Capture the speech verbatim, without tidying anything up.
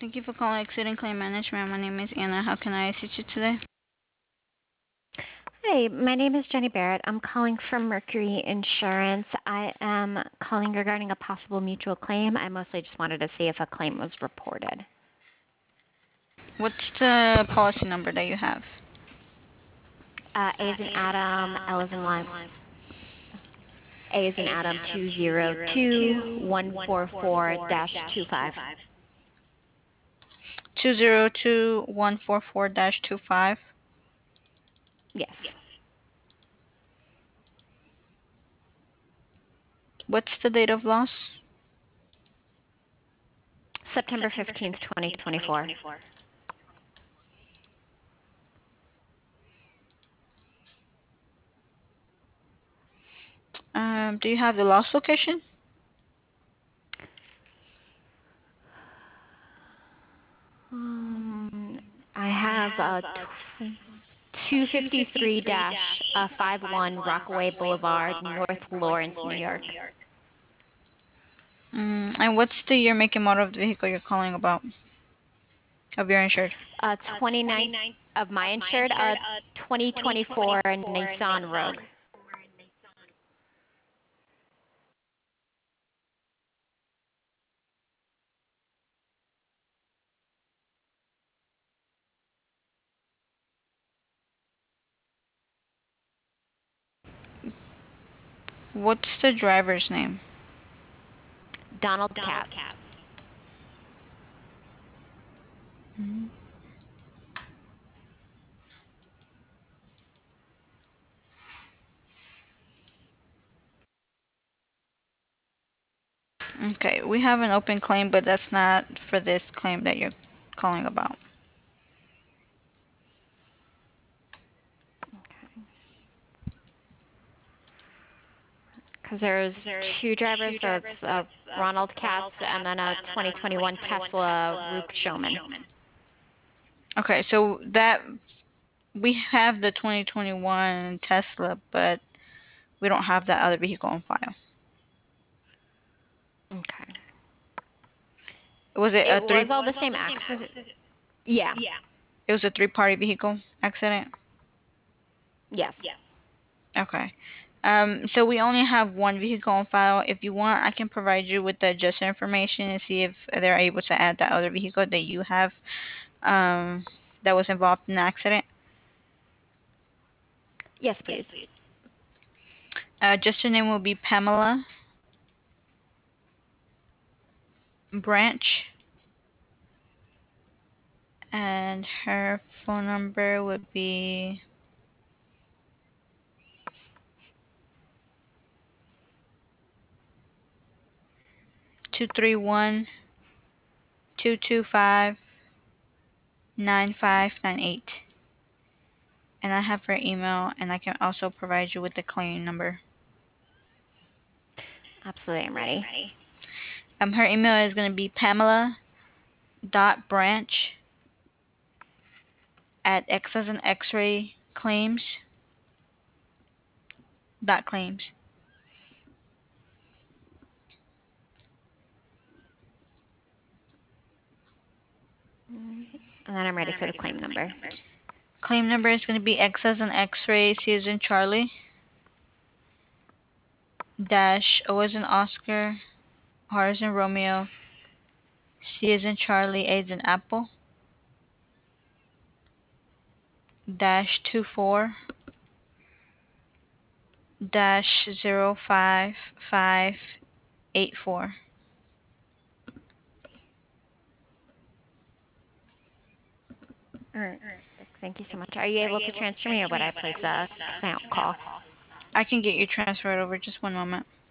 Thank you for calling Accident Claim Management. My name is Anna. How can I assist you today? Hi, my name is Jenny Barrett. I'm calling from Mercury Insurance. I am calling regarding a possible mutual claim. I mostly just wanted to see if a claim was reported. What's the policy number that you have? Uh, A is in Adam, L is in Lima. A is in Adam two zero two one four four dash two five. two zero two one four four dash two five. Yes. What's the date of loss? September fifteenth, twenty twenty-four. Um, do you have the loss location? Um, I have uh, two fifty-three dash fifty-one Rockaway Boulevard, North Lawrence, New York. Mm, and what's the year, make, and model of the vehicle you're calling about? Of your insured? Uh, twenty-nine of my insured, uh, twenty twenty-four Nissan Rogue. What's the driver's name? Donald Katz. Mm-hmm. Okay, we have an open claim, but that's not for this claim that you're calling about. Because there's two drivers, so it's uh, Ronald Katz and then a twenty twenty-one Tesla Rook Showman. Okay, so that we have the twenty twenty-one Tesla, but we don't have that other vehicle on file. Okay. Was it a It three? was all the same accident. Yeah. It was a three-party vehicle accident. Yes. Okay. Um, so we only have one vehicle on file. If you want, I can provide you with the adjuster information and see if they're able to add that other vehicle that you have, um, that was involved in the accident. Yes, please. Uh, adjuster name will be Pamela Branch, and her phone number would be two three one, two two five, nine five nine eight. And I have her email, and I can also provide you with the claim number. Absolutely, I'm ready. Um, her email is going to be Pamela dot branch at X as an X-ray claims dot claims. And then I'm ready for the claim number. Claim number is going to be X as an X-ray, C as in Charlie, dash O as in Oscar, R as in Romeo, C as in Charlie, A as in Apple, dash two four, dash zero five five eight four. All right. Thank you so much. Are you able to transfer me, or would I place a client call? I can get you transferred over, just one moment.